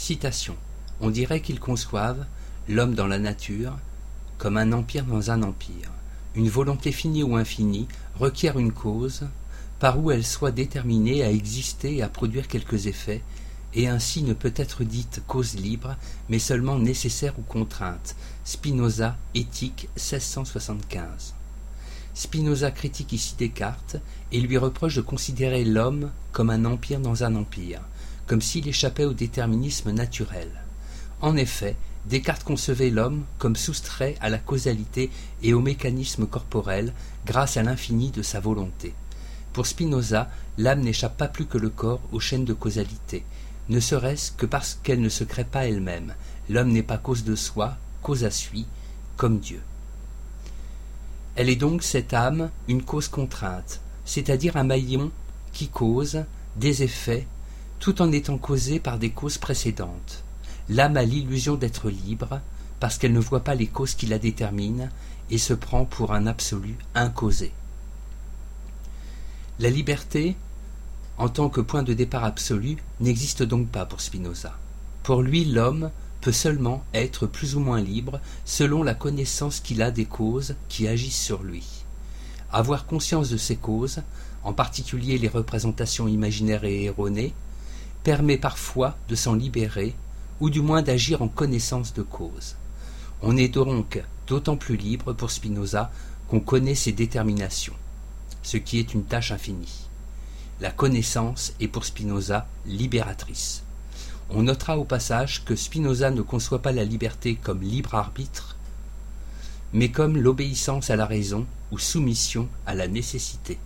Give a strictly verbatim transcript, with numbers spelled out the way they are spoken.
Citation. On dirait qu'ils conçoivent l'homme dans la nature comme un empire dans un empire. Une volonté finie ou infinie requiert une cause par où elle soit déterminée à exister et à produire quelques effets, et ainsi ne peut être dite cause libre, mais seulement nécessaire ou contrainte. Spinoza, Éthique, seize cent soixante-quinze. Spinoza critique ici Descartes et lui reproche de considérer l'homme comme un empire dans un empire, comme s'il échappait au déterminisme naturel. En effet, Descartes concevait l'homme comme soustrait à la causalité et au mécanisme corporel grâce à l'infini de sa volonté. Pour Spinoza, l'âme n'échappe pas plus que le corps aux chaînes de causalité, ne serait-ce que parce qu'elle ne se crée pas elle-même. L'homme n'est pas cause de soi, cause à sui, comme Dieu. Elle est donc, cette âme, une cause contrainte, c'est-à-dire un maillon qui cause des effets tout en étant causé par des causes précédentes. L'âme a l'illusion d'être libre parce qu'elle ne voit pas les causes qui la déterminent et se prend pour un absolu incausé. La liberté, en tant que point de départ absolu, n'existe donc pas pour Spinoza. Pour lui, l'homme peut seulement être plus ou moins libre selon la connaissance qu'il a des causes qui agissent sur lui. Avoir conscience de ces causes, en particulier les représentations imaginaires et erronées, permet parfois de s'en libérer ou du moins d'agir en connaissance de cause. On est donc d'autant plus libre pour Spinoza qu'on connaît ses déterminations, ce qui est une tâche infinie. La connaissance est pour Spinoza libératrice. On notera au passage que Spinoza ne conçoit pas la liberté comme libre arbitre, mais comme l'obéissance à la raison ou soumission à la nécessité.